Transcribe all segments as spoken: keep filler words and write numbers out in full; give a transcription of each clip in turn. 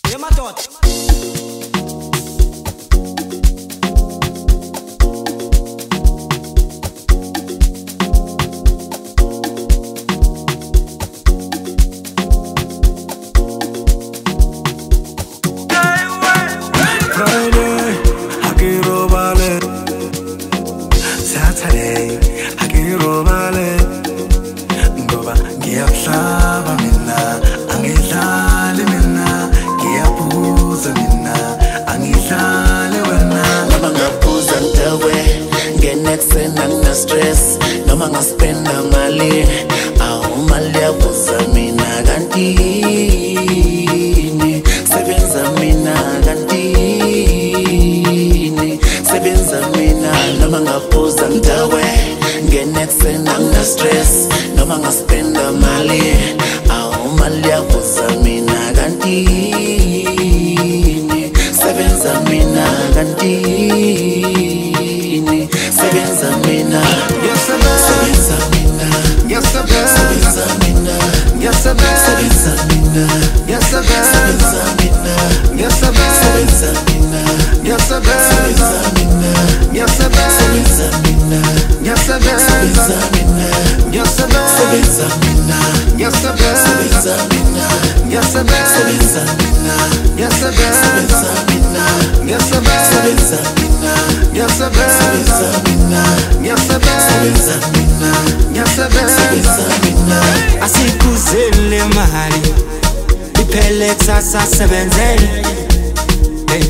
Asikuzele mahali ipele sasa sebenzeni hey.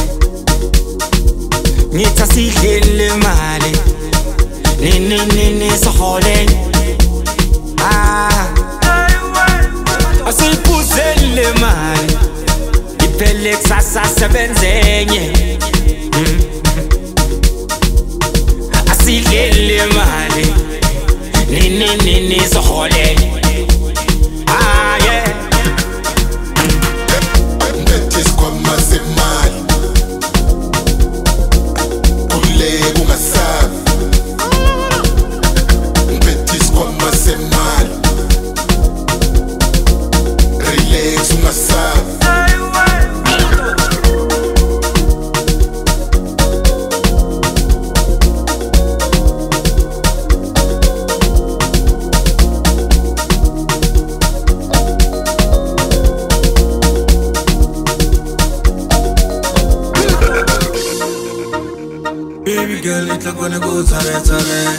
Ngita sidlele mahali nini nini sohole ah asikuzele mahali ipele sasa sebenzeni mm. Asidlele mahali nini nini sohole ah yeah Betis kwa mazemali Kule kumasafi Betis kwa mazemali Relax umasafi Baby girl, it's like gonna go tare tare.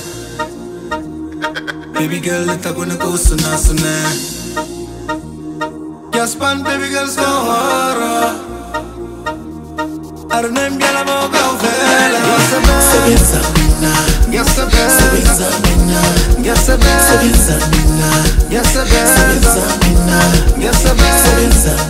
Baby girl, it's like gonna go suna suna. Yes, pan, baby girl, go hard. I don't know, girl, I'm all go fella. Yes, Sabina. Yes, Sabina. Yes, Sabina. Sabina. Yes, Sabina. Sabina. Yes, Sabina.